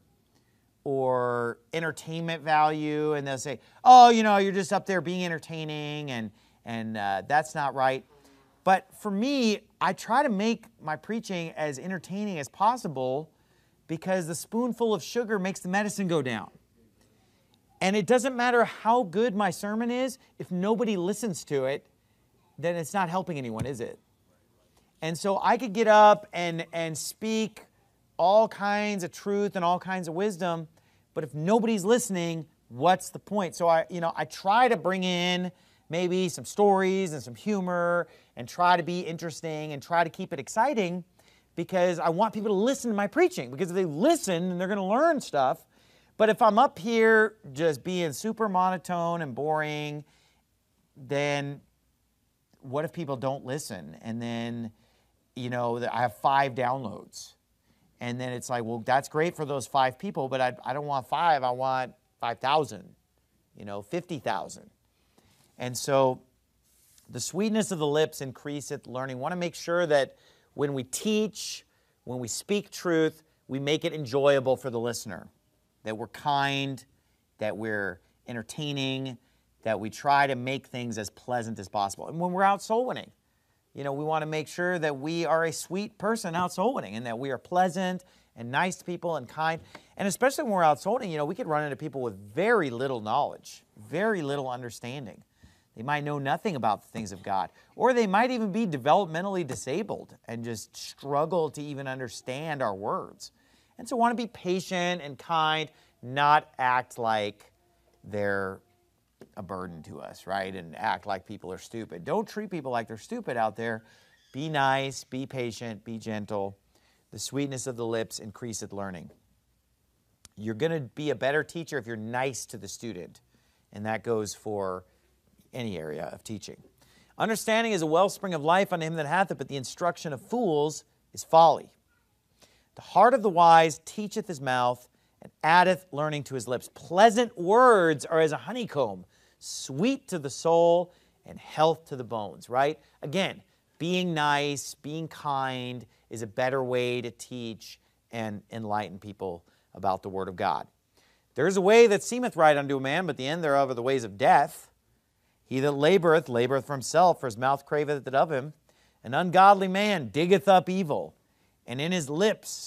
or entertainment value, and they'll say, oh, you know, you're just up there being entertaining, and that's not right. But for me, I try to make my preaching as entertaining as possible because the spoonful of sugar makes the medicine go down. And it doesn't matter how good my sermon is, if nobody listens to it, then it's not helping anyone, is it? And so I could get up and speak all kinds of truth and all kinds of wisdom, but if nobody's listening, what's the point? So I try to bring in maybe some stories and some humor and try to be interesting and try to keep it exciting because I want people to listen to my preaching, because if they listen, then they're going to learn stuff. But if I'm up here just being super monotone and boring, then what if people don't listen? And then, you know, I have 5 downloads. And then it's like, well, that's great for those 5 people, but I don't want 5. I want 5,000, 50,000. And so the sweetness of the lips increaseth learning. We want to make sure that when we teach, when we speak truth, we make it enjoyable for the listener, that we're kind, that we're entertaining, that we try to make things as pleasant as possible. And when we're out soul winning, we want to make sure that we are a sweet person out soul winning and that we are pleasant and nice to people and kind. And especially when we're out soul winning, we could run into people with very little knowledge, very little understanding. They might know nothing about the things of God, or they might even be developmentally disabled and just struggle to even understand our words. And so I want to be patient and kind, not act like they're a burden to us, right? And act like people are stupid. Don't treat people like they're stupid out there. Be nice, be patient, be gentle. The sweetness of the lips increaseth learning. You're going to be a better teacher if you're nice to the student, and that goes for any area of teaching. Understanding is a wellspring of life unto him that hath it, but the instruction of fools is folly. The heart of the wise teacheth his mouth, and addeth learning to his lips. Pleasant words are as a honeycomb, sweet to the soul and health to the bones, right? Again, being nice, being kind is a better way to teach and enlighten people about the Word of God. There is a way that seemeth right unto a man, but the end thereof are the ways of death. He that laboreth, laboreth for himself, for his mouth craveth it of him. An ungodly man diggeth up evil, and in his lips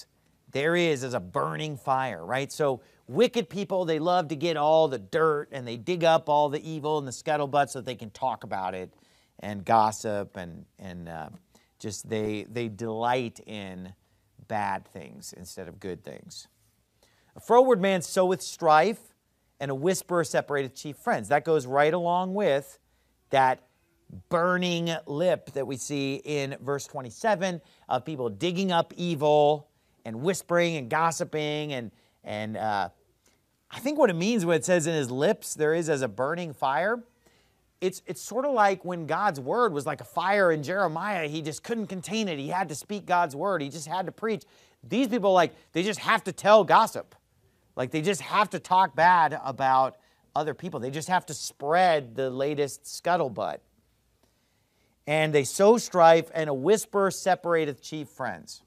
there is as a burning fire, right? So wicked people, they love to get all the dirt and they dig up all the evil and the scuttlebutt so that they can talk about it and gossip and just they delight in bad things instead of good things. A froward man soweth strife, and a whisperer separateth chief friends. That goes right along with that burning lip that we see in verse 27 of people digging up evil and whispering and gossiping. And I think what it means when it says in his lips there is as a burning fire, it's sort of like when God's word was like a fire in Jeremiah. He just couldn't contain it. He had to speak God's word. He just had to preach. These people, like, they just have to tell gossip. Like, they just have to talk bad about other people. They just have to spread the latest scuttlebutt. And they sow strife, and a whisper separateth chief friends.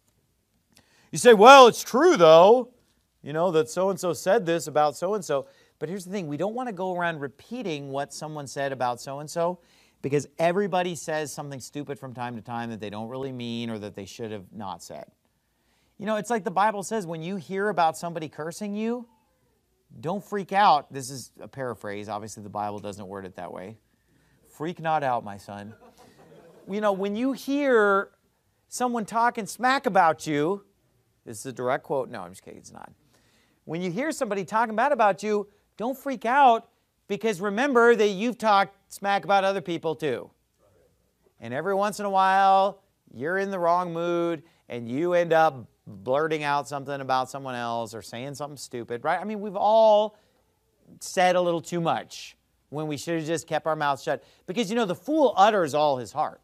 You say, well, it's true, though, that so-and-so said this about so-and-so. But here's the thing. We don't want to go around repeating what someone said about so-and-so because everybody says something stupid from time to time that they don't really mean or that they should have not said. It's like the Bible says, when you hear about somebody cursing you, don't freak out. This is a paraphrase. Obviously, the Bible doesn't word it that way. Freak not out, my son. When you hear someone talking smack about you, this is a direct quote. No, I'm just kidding. It's not. When you hear somebody talking bad about you, don't freak out because remember that you've talked smack about other people too. And every once in a while, you're in the wrong mood and you end up blurting out something about someone else or saying something stupid, right? I mean, we've all said a little too much when we should have just kept our mouths shut. Because, the fool utters all his heart.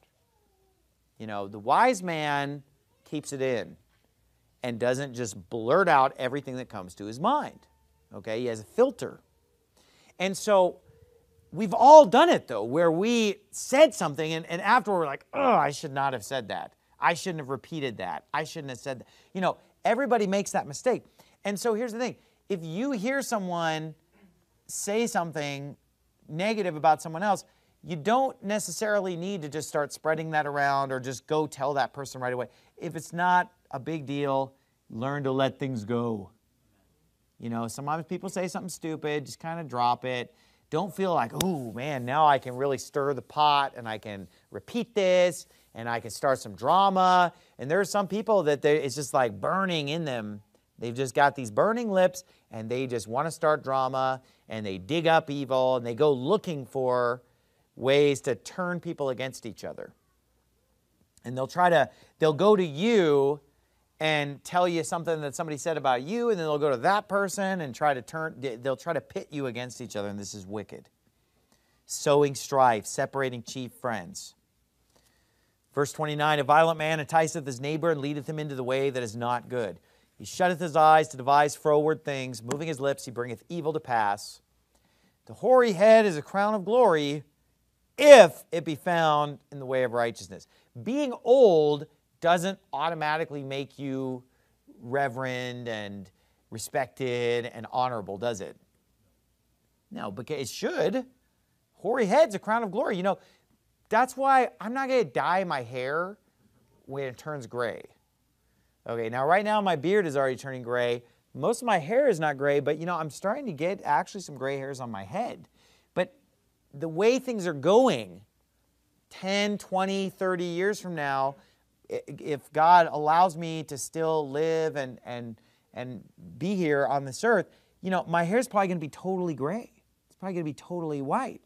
The wise man keeps it in and doesn't just blurt out everything that comes to his mind. Okay? He has a filter. And so we've all done it, though, where we said something and afterward we're like, oh, I should not have said that. I shouldn't have repeated that. I shouldn't have said that. Everybody makes that mistake. And so here's the thing. If you hear someone say something negative about someone else, you don't necessarily need to just start spreading that around or just go tell that person right away. If it's not a big deal, learn to let things go. Sometimes people say something stupid, just kind of drop it. Don't feel like, oh man, now I can really stir the pot and I can repeat this and I can start some drama. And there are some people that it's just like burning in them. They've just got these burning lips and they just want to start drama and they dig up evil and they go looking for ways to turn people against each other. And they'll go to you and tell you something that somebody said about you, and then they'll go to that person and they'll try to pit you against each other, and this is wicked. Sowing strife, separating chief friends. Verse 29, a violent man enticeth his neighbor and leadeth him into the way that is not good. He shutteth his eyes to devise froward things, moving his lips, he bringeth evil to pass. The hoary head is a crown of glory, if it be found in the way of righteousness. Being old doesn't automatically make you reverend and respected and honorable, does it? No, because it should. Hoary head's a crown of glory. That's why I'm not going to dye my hair when it turns gray. Okay, now right now my beard is already turning gray. Most of my hair is not gray, but I'm starting to get actually some gray hairs on my head. But the way things are going, 10, 20, 30 years from now, if God allows me to still live and be here on this earth, my hair is probably going to be totally gray. It's probably going to be totally white.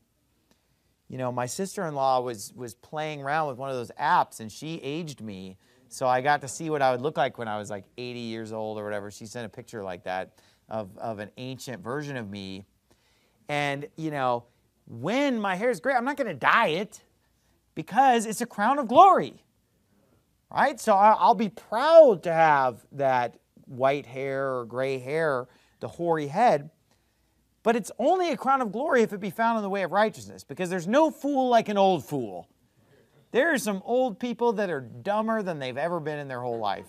My sister-in-law was playing around with one of those apps, and she aged me, so I got to see what I would look like when I was like 80 years old or whatever. She sent a picture like that of an ancient version of me. And, when my hair is gray, I'm not going to dye it because it's a crown of glory. Right? So I'll be proud to have that white hair or gray hair, the hoary head. But it's only a crown of glory if it be found in the way of righteousness, because there's no fool like an old fool. There are some old people that are dumber than they've ever been in their whole life.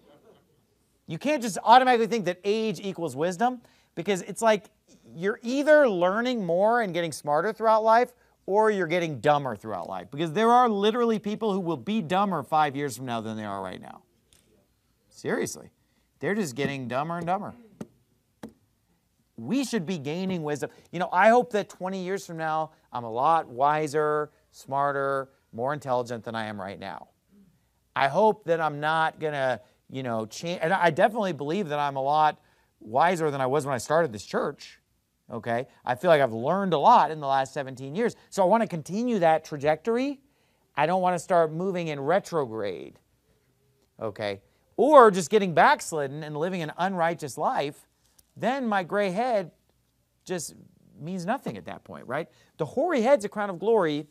You can't just automatically think that age equals wisdom, because it's like you're either learning more and getting smarter throughout life, or you're getting dumber throughout life. Because there are literally people who will be dumber 5 years from now than they are right now. Seriously. They're just getting dumber and dumber. We should be gaining wisdom. You know, I hope that 20 years from now, I'm a lot wiser, smarter, more intelligent than I am right now. I hope that I'm not going to, you know, change. And I definitely believe that I'm a lot wiser than I was when I started this church. Okay? I feel like I've learned a lot in the last 17 years. So I want to continue that trajectory. I don't want to start moving in retrograde. Okay? Or just getting backslidden and living an unrighteous life. Then my gray head just means nothing at that point, right? The hoary head's a crown of glory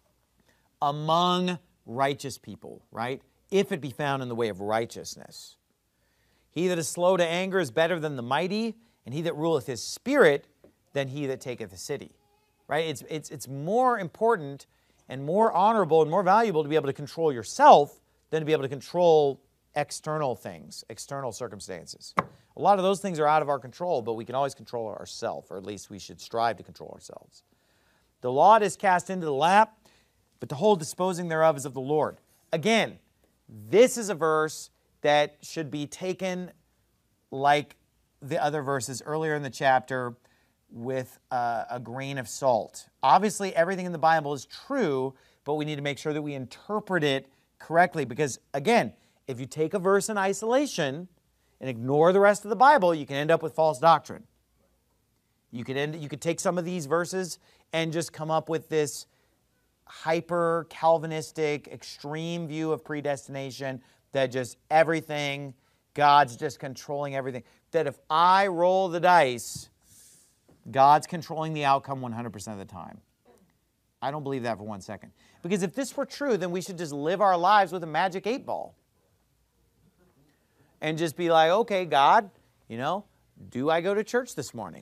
among righteous people, right? If it be found in the way of righteousness. He that is slow to anger is better than the mighty, and he that ruleth his spirit than he that taketh a city, right? It's more important and more honorable and more valuable to be able to control yourself than to be able to control external things, external circumstances. A lot of those things are out of our control, but we can always control ourselves, or at least we should strive to control ourselves. The lot is cast into the lap, but the whole disposing thereof is of the Lord. Again, this is a verse that should be taken like the other verses earlier in the chapter with a grain of salt. Obviously, everything in the Bible is true, but we need to make sure that we interpret it correctly, because, again, if you take a verse in isolation and ignore the rest of the Bible, you can end up with false doctrine. You could take some of these verses and just come up with this hyper Calvinistic, extreme view of predestination that just everything, God's just controlling everything. That if I roll the dice, God's controlling the outcome 100% of the time. I don't believe that for 1 second. Because if this were true, then we should just live our lives with a magic 8-ball. And just be like, okay, God, you know, do I go to church this morning?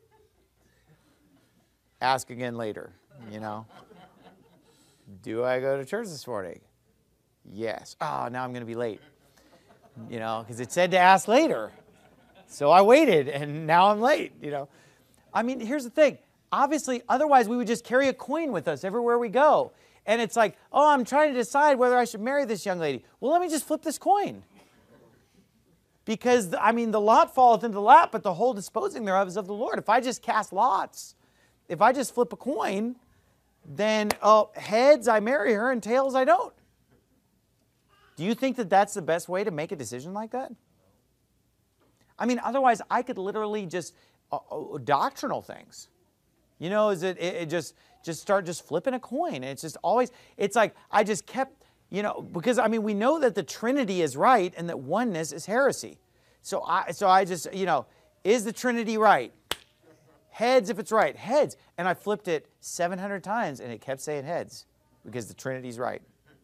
Ask again later, you know. Do I go to church this morning? Yes. Oh, now I'm going to be late. You know, because it said to ask later. So I waited, and now I'm late, you know. I mean, here's the thing. Obviously, otherwise we would just carry a coin with us everywhere we go. And it's like, oh, I'm trying to decide whether I should marry this young lady. Well, let me just flip this coin. Because, I mean, the lot falleth into the lap, but the whole disposing thereof is of the Lord. If I just cast lots, if I just flip a coin, then heads, I marry her, and tails, I don't. Do you think that that's the best way to make a decision like that? I mean, otherwise, I could literally just doctrinal things. You know, is it just start just flipping a coin. And it's just always, it's like I just kept, you know, because, I mean, we know that the Trinity is right and that oneness is heresy. So I just, you know, is the Trinity right? Heads if it's right. Heads. And I flipped it 700 times and it kept saying heads because the Trinity's right.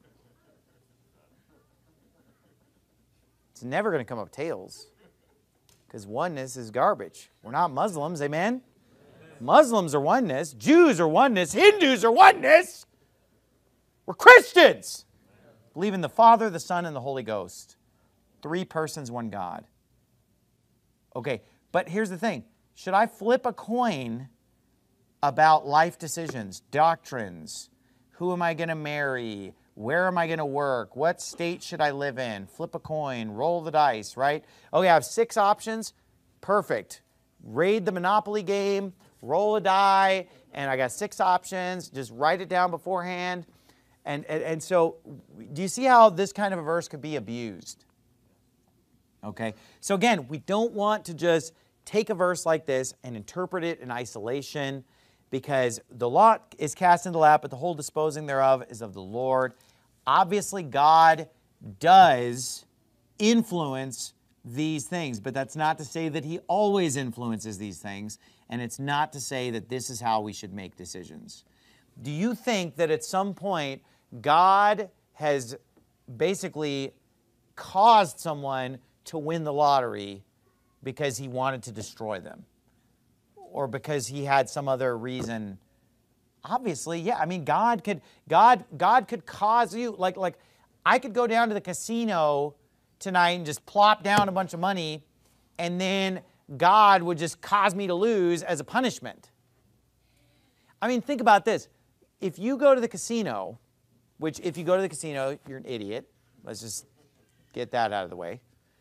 It's never going to come up tails because oneness is garbage. We're not Muslims, amen? Muslims are oneness. Jews are oneness. Hindus are oneness. We're Christians. Believe in the Father, the Son, and the Holy Ghost. 3 persons, 1 God. Okay, but here's the thing. Should I flip a coin about life decisions, doctrines? Who am I going to marry? Where am I going to work? What state should I live in? Flip a coin, roll the dice, right? Okay, I have 6 options. Perfect. Raid the Monopoly game, roll a die, and I got 6 options. Just write it down beforehand. And so, do you see how this kind of a verse could be abused? Okay, so again, we don't want to just take a verse like this and interpret it in isolation, because the lot is cast into the lap, but the whole disposing thereof is of the Lord. Obviously, God does influence these things, but that's not to say that He always influences these things, and it's not to say that this is how we should make decisions. Do you think that at some point God has basically caused someone to win the lottery because He wanted to destroy them? Or because He had some other reason? Obviously, yeah. I mean, God could cause you, like I could go down to the casino tonight and just plop down a bunch of money, and then God would just cause me to lose as a punishment. I mean, think about this. If you go to the casino, which if you go to the casino, you're an idiot. Let's just get that out of the way.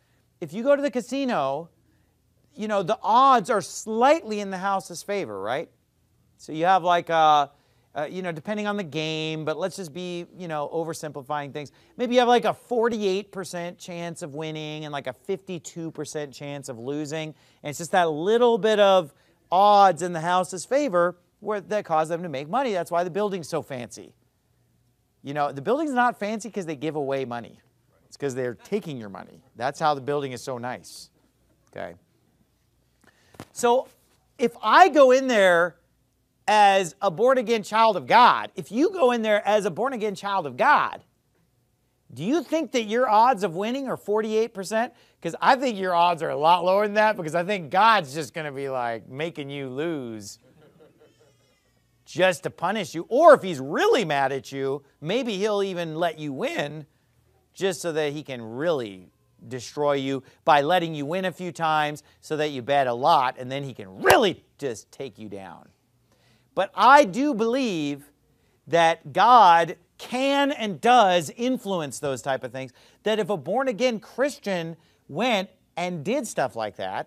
if you go to the casino, you know, the odds are slightly in the house's favor, right? So you have like you know, depending on the game, but let's just be, you know, oversimplifying things. Maybe you have like a 48% chance of winning and like a 52% chance of losing. And it's just that little bit of odds in the house's favor that cause them to make money. That's why the building's so fancy. You know, the building's not fancy because they give away money. It's because they're taking your money. That's how the building is so nice. Okay. So if I go in there as a born-again child of God, if you go in there as a born-again child of God, do you think that your odds of winning are 48%? Because I think your odds are a lot lower than that, because I think God's just going to be like making you lose just to punish you. Or if he's really mad at you, maybe he'll even let you win just so that he can really destroy you by letting you win a few times so that you bet a lot, and then he can really just take you down. But I do believe that God can and does influence those type of things. That if a born-again Christian went and did stuff like that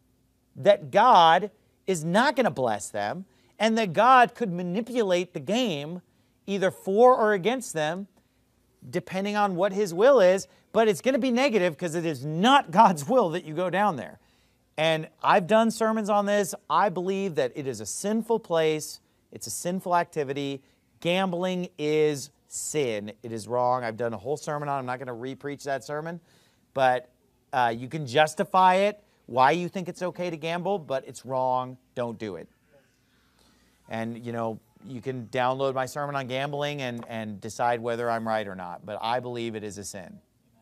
God is not going to bless them, and that God could manipulate the game either for or against them, depending on what his will is, but it's going to be negative because it is not God's will that you go down there. And I've done sermons on this. I believe that it is a sinful place. It's a sinful activity. Gambling is sin. It is wrong. I've done a whole sermon on it. I'm not going to re-preach that sermon. But you can justify it, why you think it's okay to gamble, but it's wrong. Don't do it. And, you know, you can download my sermon on gambling and decide whether I'm right or not. But I believe it is a sin.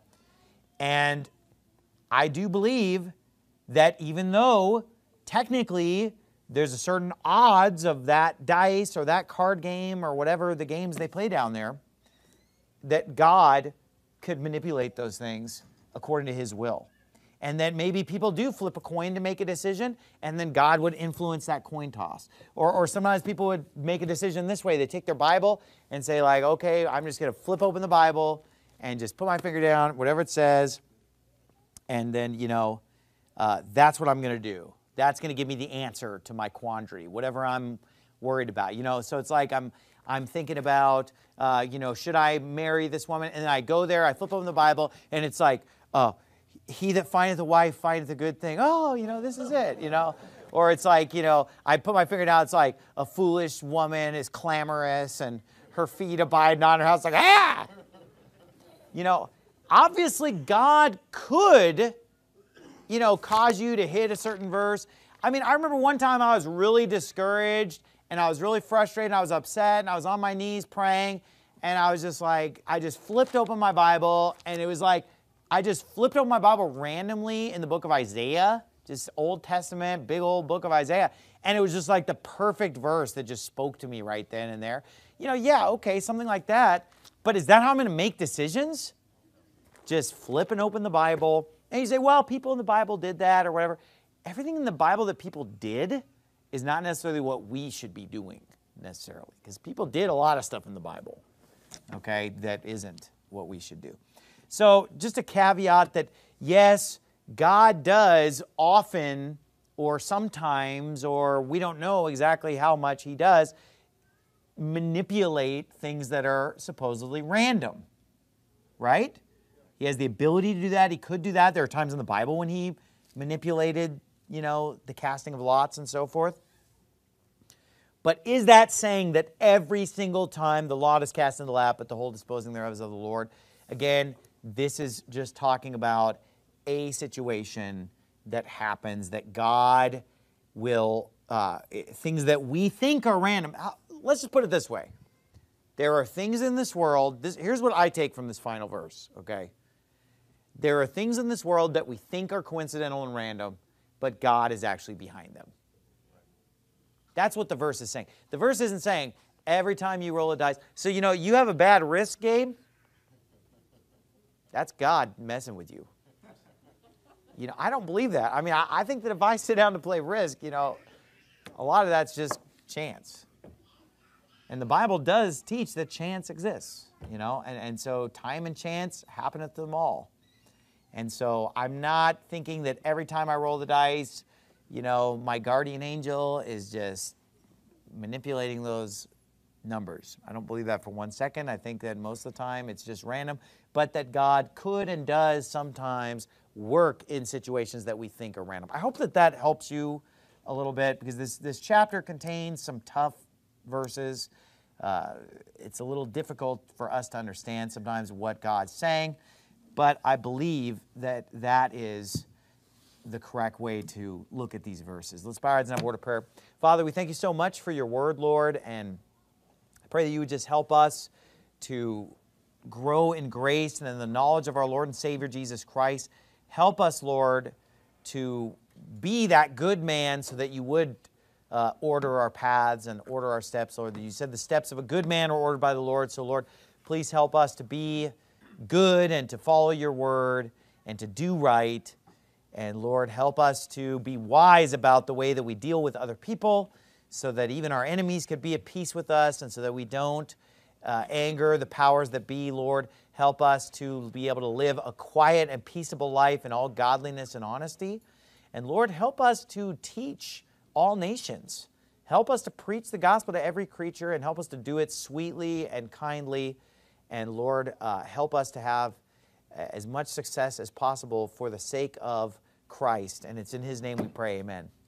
And I do believe that even though technically there's a certain odds of that dice or that card game or whatever the games they play down there, that God could manipulate those things according to his will. And then maybe people do flip a coin to make a decision, and then God would influence that coin toss. Or sometimes people would make a decision this way. They take their Bible and say like, okay, I'm just going to flip open the Bible and just put my finger down, whatever it says, and then, you know, that's what I'm going to do. That's going to give me the answer to my quandary, whatever I'm worried about. You know, so it's like I'm thinking about, you know, should I marry this woman? And then I go there, I flip open the Bible, and it's like, he that findeth a wife findeth a good thing. Oh, you know, this is it, you know. Or it's like, you know, I put my finger down, it's like a foolish woman is clamorous and her feet abide not in her house. Like, ah! You know, obviously God could, you know, cause you to hit a certain verse. I mean, I remember one time I was really discouraged and I was really frustrated and I was upset and I was on my knees praying and I was just like, I just flipped open my Bible and it was like, I just flipped open my Bible randomly in the book of Isaiah, just Old Testament, big old book of Isaiah. And it was just like the perfect verse that just spoke to me right then and there. You know, yeah, okay, something like that. But is that how I'm going to make decisions? Just flipping open the Bible. And you say, well, people in the Bible did that or whatever. Everything in the Bible that people did is not necessarily what we should be doing necessarily. Because people did a lot of stuff in the Bible, okay, that isn't what we should do. So just a caveat that, yes, God does often or sometimes, or we don't know exactly how much he does, manipulate things that are supposedly random, right? He has the ability to do that. He could do that. There are times in the Bible when he manipulated, you know, the casting of lots and so forth. But is that saying that every single time the lot is cast in the lap, but the whole disposing thereof is of the Lord? Again, this is just talking about a situation that happens, that God will, things that we think are random. Let's just put it this way. There are things in this world, here's what I take from this final verse, okay? There are things in this world that we think are coincidental and random, but God is actually behind them. That's what the verse is saying. The verse isn't saying every time you roll a dice. So, you know, you have a bad risk game. That's God messing with you. You know, I don't believe that. I mean, I think that if I sit down to play Risk, you know, a lot of that's just chance. And the Bible does teach that chance exists, you know, and so time and chance happeneth to them all. And so I'm not thinking that every time I roll the dice, you know, my guardian angel is just manipulating those numbers. I don't believe that for 1 second. I think that most of the time it's just random, but that God could and does sometimes work in situations that we think are random. I hope that that helps you a little bit, because this chapter contains some tough verses. It's a little difficult for us to understand sometimes what God's saying, but I believe that that is the correct way to look at these verses. Let's bow our heads and have a word of prayer. Father, we thank you so much for your word, Lord, and I pray that you would just help us to grow in grace and in the knowledge of our Lord and Savior Jesus Christ. Help us, Lord, to be that good man so that you would order our paths and order our steps, Lord. You said the steps of a good man are ordered by the Lord. So, Lord, please help us to be good and to follow your word and to do right. And, Lord, help us to be wise about the way that we deal with other people so that even our enemies could be at peace with us and so that we don't anger the powers that be. Lord, help us to be able to live a quiet and peaceable life in all godliness and honesty. And Lord, help us to teach all nations. Help us to preach the gospel to every creature and help us to do it sweetly and kindly. And Lord, help us to have as much success as possible for the sake of Christ. And it's in his name we pray, amen.